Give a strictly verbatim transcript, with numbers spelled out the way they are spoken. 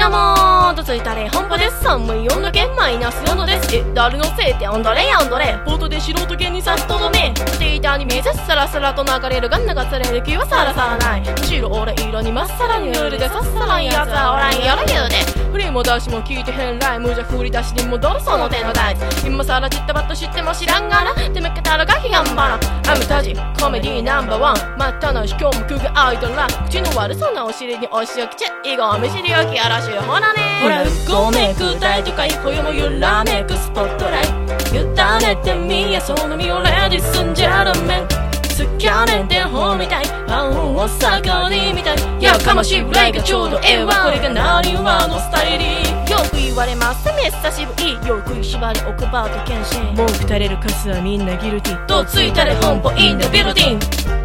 やもーとついたれ本舗です。さんぶんよんの弦マイナスよんのです。え、誰のせいってアンドレアンドレ。冒頭で素人芸人さんとどめしていたアニメ絶サラサラと流れるが流される気はさらさらない。白俺色にまっさらに塗るでさっさらんやつはおらんやろ言うで。振りも出しも聞いてへんライムじゃ振り出しに戻るその手の大地。今さらちったばっと知っても知らんがな。てめけたらガキがんばらアムタジコメディナンバーワン。まったなし今日もくがアイドルラ口の悪そうなお尻におしおきち以後見知りおきあらしゅうほらねほらごめく大都会ほよもゆらめくスポットライト委ねてみやその身をレディスンジャルメンスキャネンでほみたいパンを逆にみたいやかましいぐらいがちょうどええわこれが何話のスタイリーよく言われますめっさしぶいよく縛り奥歯と検診文句垂れるカスはみんなギルティとついたれ本舗インドビルディン